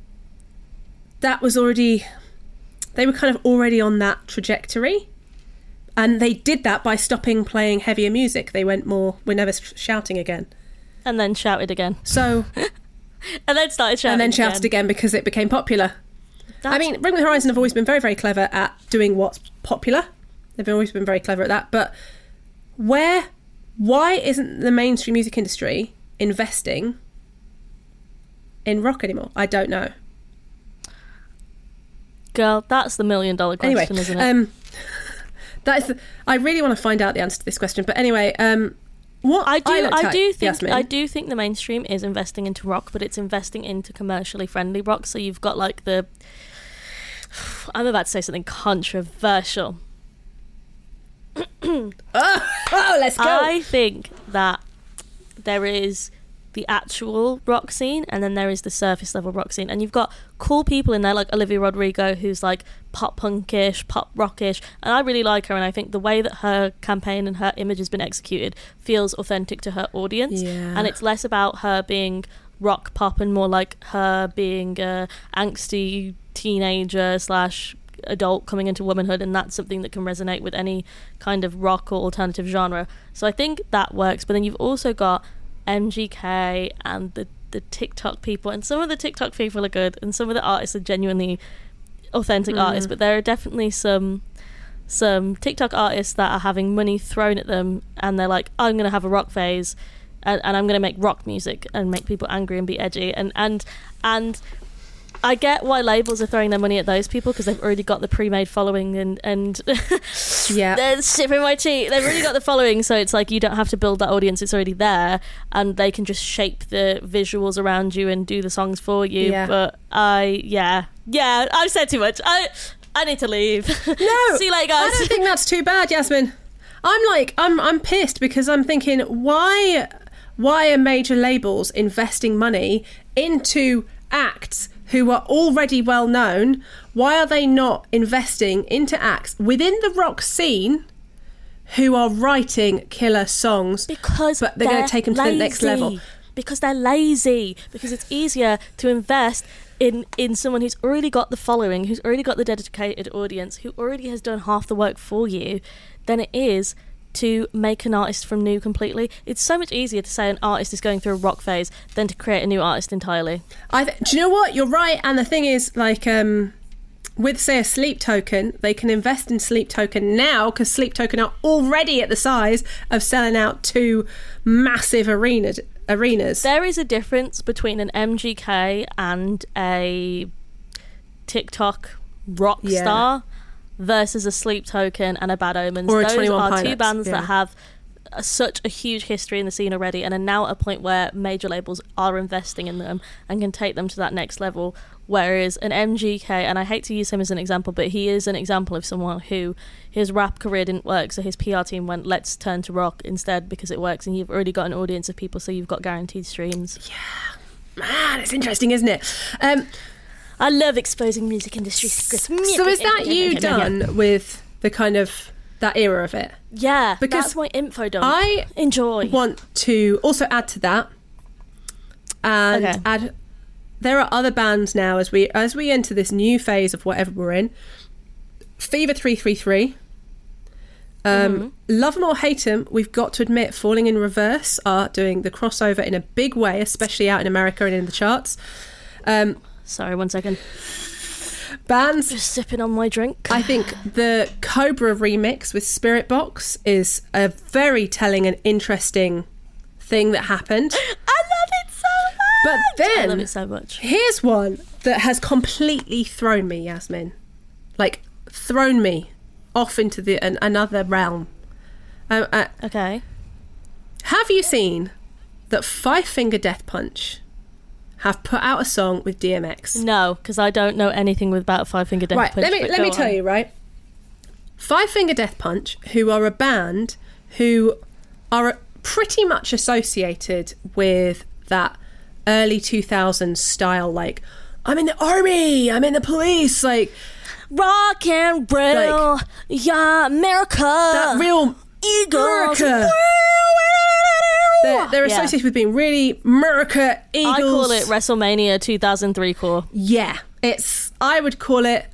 that was they were kind of already on that trajectory, and they did that by stopping playing heavier music. They went more, we're never shouting again, and then shouted again. So and then started shouting, and then shouted again because it became popular. I mean, Bring Me the Horizon have always been very, very clever at doing what's popular. They've always been very clever at that, but why isn't the mainstream music industry investing in rock anymore? I don't know. Girl, that's the $1 million question, isn't it? I really want to find out the answer to this question. But anyway, I do think the mainstream is investing into rock, but it's investing into commercially friendly rock. So you've got like I'm about to say something controversial. Let's go. I think that there is the actual rock scene and then there is the surface level rock scene, and you've got cool people in there like Olivia Rodrigo, who's like pop punkish, pop rockish, and I really like her, and I think the way that her campaign and her image has been executed feels authentic to her audience. And it's less about her being rock pop and more like her being a angsty teenager slash adult coming into womanhood, and that's something that can resonate with any kind of rock or alternative genre. So I think that works. But then you've also got MGK and the TikTok people, and some of the TikTok people are good and some of the artists are genuinely authentic artists, but there are definitely some TikTok artists that are having money thrown at them and they're like, I'm going to have a rock phase and I'm going to make rock music and make people angry and be edgy, and I get why labels are throwing their money at those people because they've already got the pre-made following and they're sipping my tea. They've already got the following, so it's like you don't have to build that audience, it's already there, and they can just shape the visuals around you and do the songs for you. But I've said too much. I need to leave. No, see you later, guys. I don't think that's too bad, Yasmin. I'm pissed because I'm thinking, why are major labels investing money into acts who are already well known? Why are they not investing into acts within the rock scene who are writing killer songs? Because but they're going to take them to the next level. Because they're lazy. Because it's easier to invest in someone who's already got the following, who's already got the dedicated audience, who already has done half the work for you, than it is to make an artist from new completely. It's so much easier to say an artist is going through a rock phase than to create a new artist entirely. Do you know what? You're right. And the thing is, like, with, say, a Sleep Token, they can invest in Sleep Token now because Sleep Token are already at the size of selling out 2 massive arenas. There is a difference between an MGK and a TikTok rock star versus a Sleep Token and a Bad Omens. Or a Those 21 are Pilots, two bands that have such a huge history in the scene already and are now at a point where major labels are investing in them and can take them to that next level. Whereas an MGK, and I hate to use him as an example, but he is an example of someone who his rap career didn't work, so his PR team went, let's turn to rock instead because it works, and you've already got an audience of people, so you've got guaranteed streams. Yeah. Man, it's interesting, isn't it? I love exposing music industry secrets. So is that you done with the kind of that era of it? Yeah, because that's my info dump. I enjoy. Want to also add to that and add. There are other bands now as we enter this new phase of whatever we're in. Fever 333. Love 'em or hate 'em, we've got to admit, Falling in Reverse are doing the crossover in a big way, especially out in America and in the charts. Sorry, 1 second. Bands. Just sipping on my drink. I think the Cobra remix with Spirit Box is a very telling and interesting thing that happened. I love it so much. But then, I love it so much. Here's one that has completely thrown me, Yasmin. Like, thrown me off into another realm. Okay. Have you seen that Five Finger Death Punch have put out a song with DMX? No, because I don't know anything about Five Finger Death Punch. Right, let me tell you, right? Five Finger Death Punch, who are a band who are pretty much associated with that early 2000s style, like, I'm in the army, I'm in the police, like rock and roll, like, yeah, America, that real Eagles. America. They're associated with being really America, Eagles. I call it WrestleMania 2003 core. Yeah, I would call it,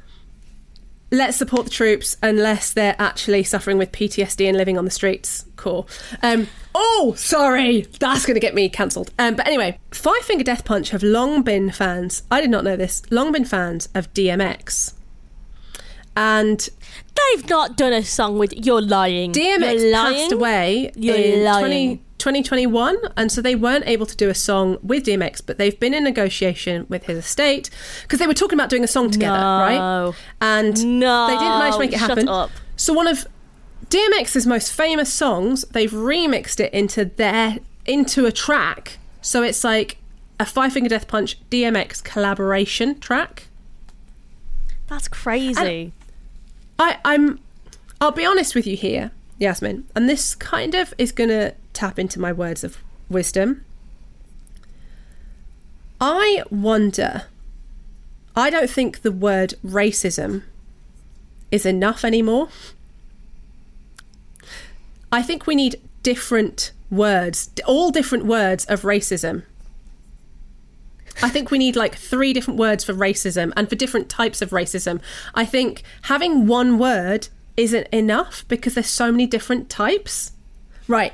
let's support the troops unless they're actually suffering with PTSD and living on the streets core. Sorry, that's going to get me cancelled. But anyway, Five Finger Death Punch have long been fans, I did not know this, long been fans of DMX. And they've not done a song with, you're lying. DMX passed away in 2021, and so they weren't able to do a song with DMX, but they've been in negotiation with his estate because they were talking about doing a song together, right? And they didn't manage to make it happen. Shut up. So one of DMX's most famous songs, they've remixed it into a track. So it's like a Five Finger Death Punch DMX collaboration track. That's crazy. I'm I'll be honest with you here, Yasmin, and this kind of is going to tap into my words of wisdom. I wonder, I don't think the word racism is enough anymore. I think we need different words, all different words of racism. I think we need like 3 different words for racism and for different types of racism. I think having one word isn't enough because there's so many different types. Right.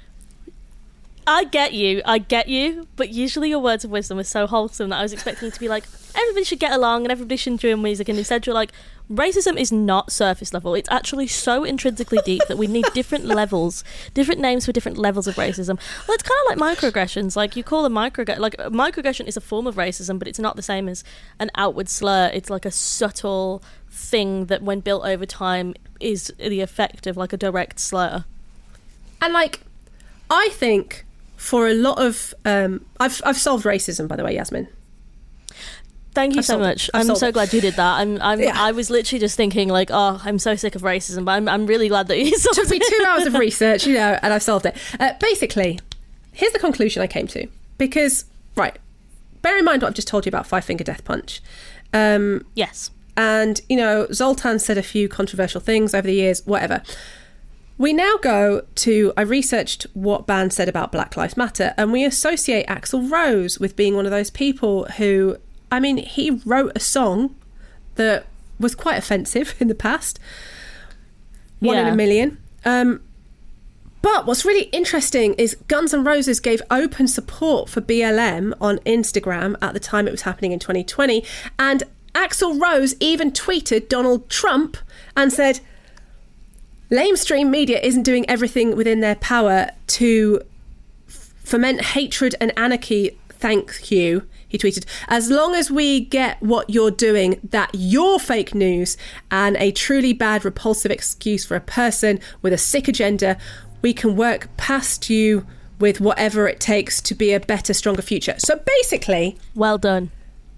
I get you, but usually your words of wisdom are so wholesome that I was expecting you to be like, everybody should get along and everybody should enjoy music, and instead you're like, racism is not surface level. It's actually so intrinsically deep that we need different levels, different names for different levels of racism. Well, it's kind of like microaggressions. Like, you call a microaggression is a form of racism, but it's not the same as an outward slur. It's like a subtle thing that, when built over time, is the effect of like a direct slur. And like, I think for a lot of I've solved racism, by the way, Yasmin. Thank you so much. I'm so glad you did that. I was literally just thinking like, oh, I'm so sick of racism, but I'm really glad that you solved it. Took me 2 hours of research, and I've solved it. Basically, here's the conclusion I came to. Because, right, bear in mind what I've just told you about Five Finger Death Punch. Yes. And, Zoltan said a few controversial things over the years, whatever. We now go to, I researched what bands said about Black Lives Matter, and we associate Axl Rose with being one of those people who, I mean, he wrote a song that was quite offensive in the past. One in a million. But what's really interesting is Guns N' Roses gave open support for BLM on Instagram at the time it was happening in 2020. And Axl Rose even tweeted Donald Trump and said, lamestream media isn't doing everything within their power to foment hatred and anarchy. Thank you. He tweeted, as long as we get what you're doing, that you're fake news and a truly bad, repulsive excuse for a person with a sick agenda, we can work past you with whatever it takes to be a better, stronger future. So basically... Well done.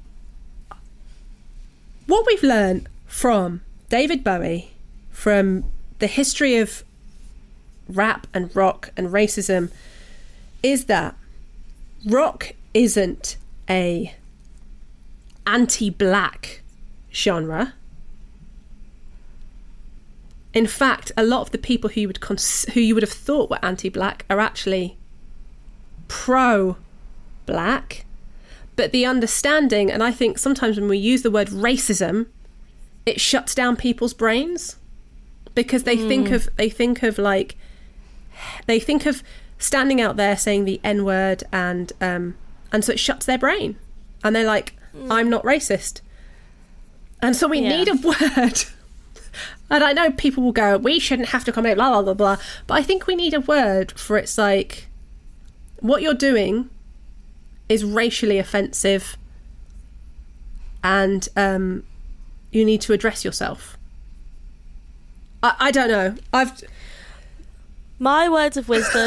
What we've learned from David Bowie, from the history of rap and rock and racism, is that rock isn't a anti-black genre. In fact, a lot of the people who you would have thought were anti-black are actually pro-black. But the understanding, and I think sometimes when we use the word racism, it shuts down people's brains because they think of standing out there saying the N-word and so it shuts their brain. And they're like, I'm not racist. And so we need a word. And I know people will go, we shouldn't have to comment, blah, blah, blah, blah. But I think we need a word for it's like, what you're doing is racially offensive and you need to address yourself. I don't know. My words of wisdom...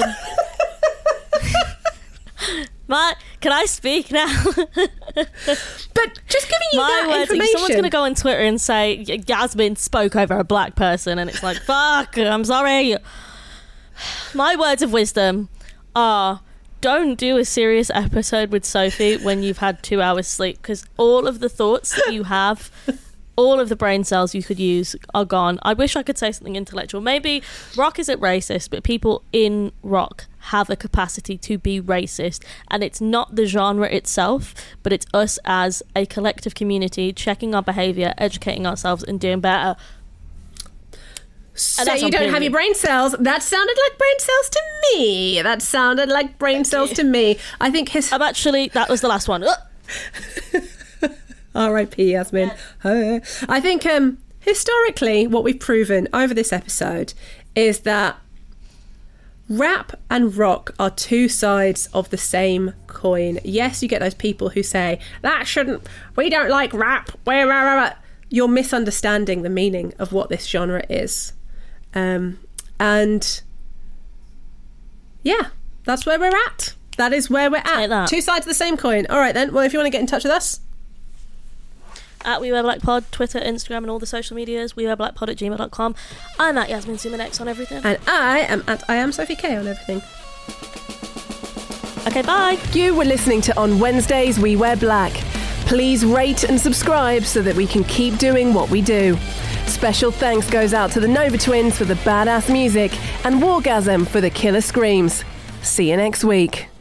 Can I speak now? But just giving you my that words, information. Someone's going to go on Twitter and say Yasmin spoke over a black person, and it's like, fuck, I'm sorry. My words of wisdom are, don't do a serious episode with Sophie when you've had 2 hours sleep, because all of the thoughts that you have, all of the brain cells you could use are gone. I wish I could say something intellectual. Maybe rock isn't racist, but people in rock have a capacity to be racist, and it's not the genre itself, but it's us as a collective community checking our behaviour, educating ourselves and doing better. So you don't have your brain cells. That sounded like brain cells to me. I think that was the last one. R.I.P. Yasmin. Yeah. I think historically what we've proven over this episode is that rap and rock are two sides of the same coin. Yes, you get those people who say, we don't like rap. You're misunderstanding the meaning of what this genre is. And yeah, that's where we're at. That is where we're at. Two sides of the same coin. All right then. Well, if you want to get in touch with us. at WeWearBlackPod, Twitter, Instagram, and all the social medias. WeWearBlackPod@gmail.com. I'm at Yasmin Sumanex on everything. And I am Sophie K on everything. Okay, bye. You were listening to On Wednesdays We Wear Black. Please rate and subscribe so that we can keep doing what we do. Special thanks goes out to the Nova Twins for the badass music and Wargasm for the killer screams. See you next week.